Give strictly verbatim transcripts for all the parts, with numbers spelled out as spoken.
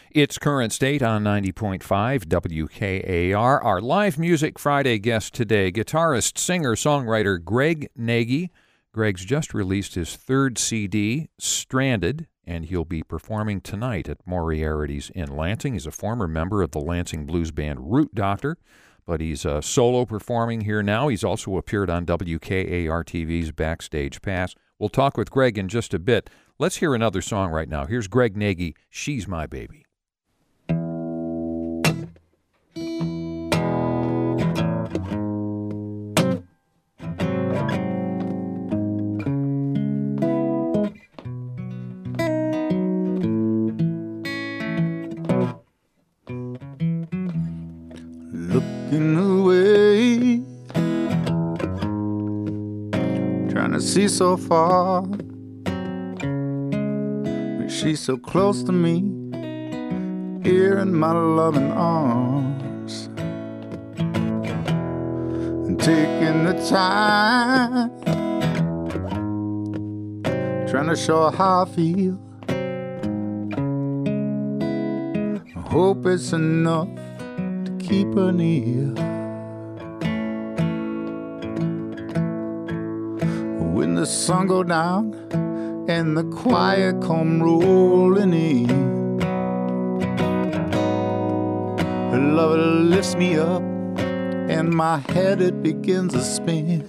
It's Current State on ninety point five W K A R. Our Live Music Friday guest today, guitarist, singer, songwriter Greg Nagy. Greg's just released his third C D, Stranded, and he'll be performing tonight at Moriarity's in Lansing. He's a former member of the Lansing blues band Root Doctor, but he's uh, solo performing here now. He's also appeared on W K A R T V's Backstage Pass. We'll talk with Greg in just a bit. Let's hear another song right now. Here's Greg Nagy, She's My Baby. Looking away, trying to see so far, but she's so close to me, here in my loving arms, and taking the time, trying to show her how I feel. I hope it's enough keep her near. When the sun go down and the quiet come rolling in, her love lifts me up and my head it begins to spin.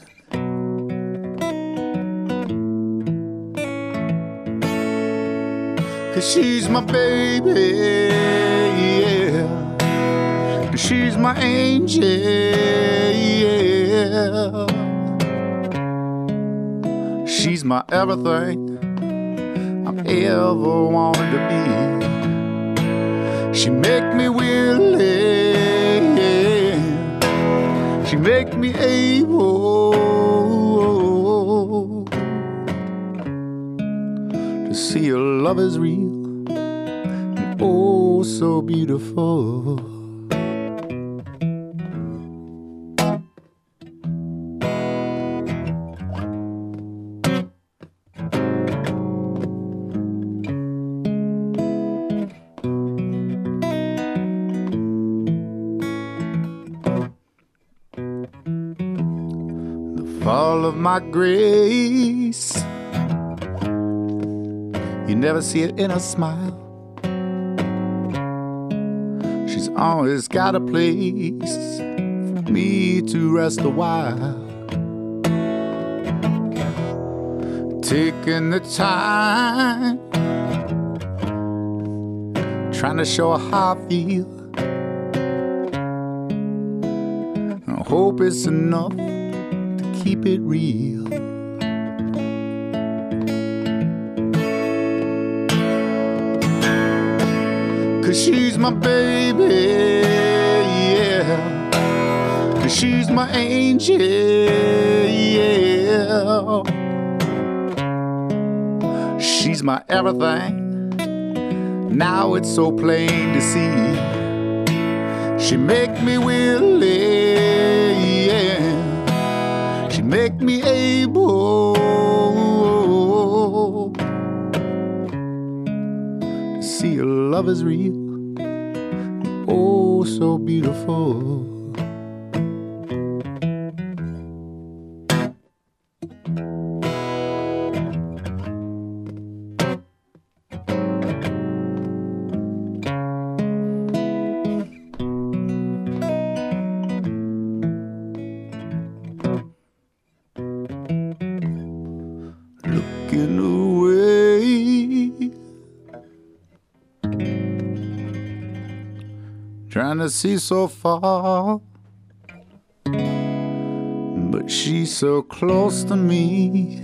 Cause she's my baby, yeah. She's my angel, yeah. She's my everything I've ever wanted to be. She make me willing, she make me able to see her love is real and oh so beautiful. All of my grace, you never see it in a smile. She's always got a place for me to rest a while. Taking the time, trying to show her how I feel. I hope it's enough keep it real. Cause she's my baby, yeah. Cause she's my angel, yeah. She's my everything, now it's so plain to see. She make me willing, yeah. Make me able to see your love is real, oh so beautiful. Trying to see so far, but she's so close to me,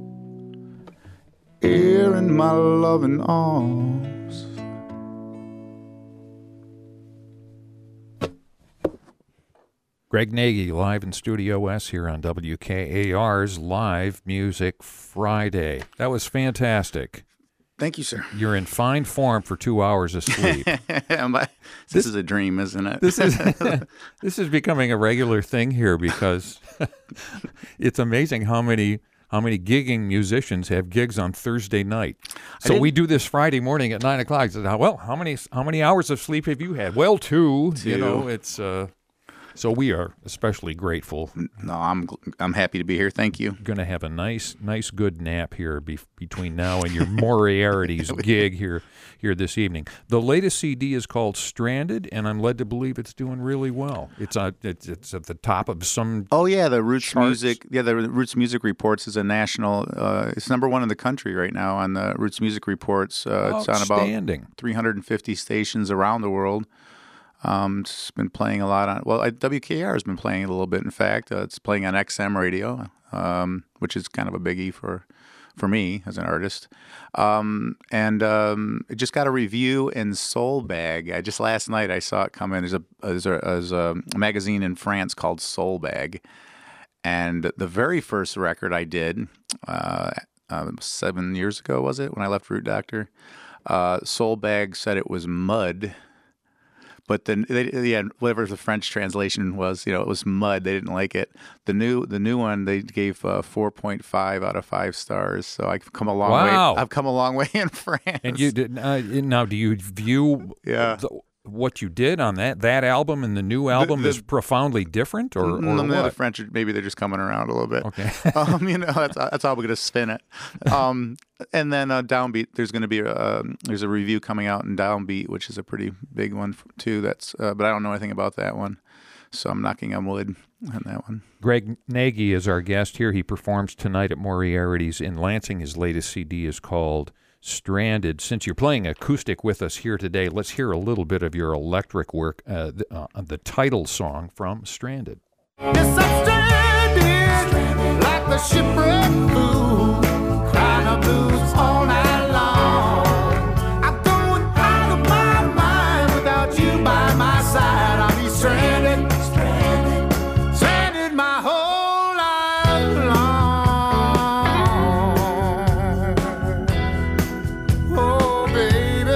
here in my loving arms. Greg Nagy, live in Studio S here on W K A R's Live Music Friday. That was fantastic. Thank you, sir. You're in fine form for two hours of sleep. this, this is a dream, isn't it? this is this is becoming a regular thing here because it's amazing how many how many gigging musicians have gigs on Thursday night. So didn't- we do this Friday morning at nine o'clock. So, well, how many how many hours of sleep have you had? Well, two. Two. You know, it's uh, so we are especially grateful. No, I'm I'm happy to be here. Thank you. Going to have a nice, nice, good nap here be- between now and your Moriarty's gig here, here this evening. The latest C D is called Stranded, and I'm led to believe it's doing really well. It's uh, it's, it's at the top of some. Oh yeah, the Roots charts. Music. Yeah, the Roots Music Reports is a national. Uh, it's number one in the country right now on the Roots Music Reports. Uh, it's on about Outstanding. three hundred fifty stations around the world. Um, it's been playing a lot on. Well, I, W K R has been playing it a little bit. In fact, uh, it's playing on X M radio, um, which is kind of a biggie for for me as an artist. Um, and um, it just got a review in Soul Bag. I just last night I saw it come in. There's a there's a, there's a magazine in France called Soul Bag, and the very first record I did uh, uh, seven years ago was it when I left Root Doctor. Uh, Soul Bag said it was mud. But then, they, yeah, whatever the French translation was, you know, it was mud. They didn't like it. The new, the new one, they gave uh, four point five out of five stars. So I've come a long Wow. way. I've come a long way in France. And you did uh, now? Do you view Yeah. the, what you did on that that album and the new album the- is profoundly different, or, or Mm, the what? French, maybe they're just coming around a little bit. Okay. um, you know, that's, that's how we're going to spin it. Um, and then uh, Downbeat, there's going to be a, um, there's a review coming out in Downbeat, which is a pretty big one f- too. That's, uh, but I don't know anything about that one, so I'm knocking on wood on that one. Greg Nagy is our guest here. He performs tonight at Moriarty's in Lansing. His latest C D is called Stranded. Since you're playing acoustic with us here today, let's hear a little bit of your electric work, uh, the, uh, the title song from Stranded. Yes, I'm stranded, like the shipwrecked fool, crying the blues all night long. I'm going out of my mind without you by my side. I'll be stranded, stranded, stranded my whole life long. Oh, baby.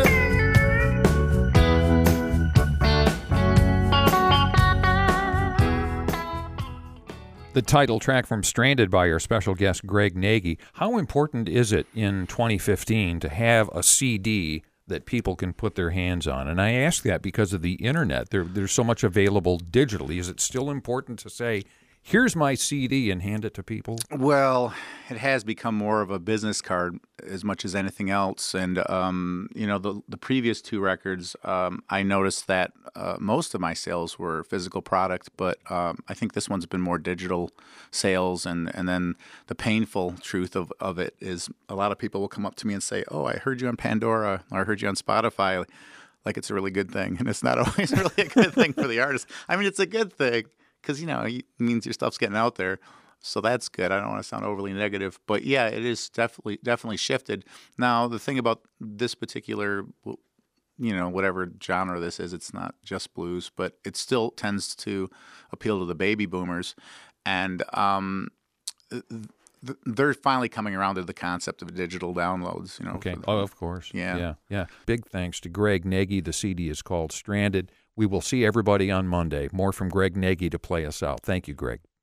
The title track from Stranded by our special guest, Greg Nagy. How important is it in twenty fifteen to have a C D that people can put their hands on? And I ask that because of the internet. There, there's so much available digitally. Is it still important to say, here's my C D and hand it to people? Well, it has become more of a business card as much as anything else. And, um, you know, the the previous two records, um, I noticed that uh, most of my sales were physical product, but um, I think this one's been more digital sales. And, and then the painful truth of, of it is a lot of people will come up to me and say, oh, I heard you on Pandora, or I heard you on Spotify, like it's a really good thing. And it's not always really a good thing for the artist. I mean, it's a good thing, because, you know, it means your stuff's getting out there. So that's good. I don't want to sound overly negative. But, yeah, it is definitely definitely shifted. Now, the thing about this particular, you know, whatever genre this is, it's not just blues, but it still tends to appeal to the baby boomers. And um, th- they're finally coming around to the concept of digital downloads. You know. Okay. for the- Oh, of course. Yeah. Yeah. Yeah. Big thanks to Greg Nagy. The C D is called Stranded. We will see everybody on Monday. More from Greg Nagy to play us out. Thank you, Greg.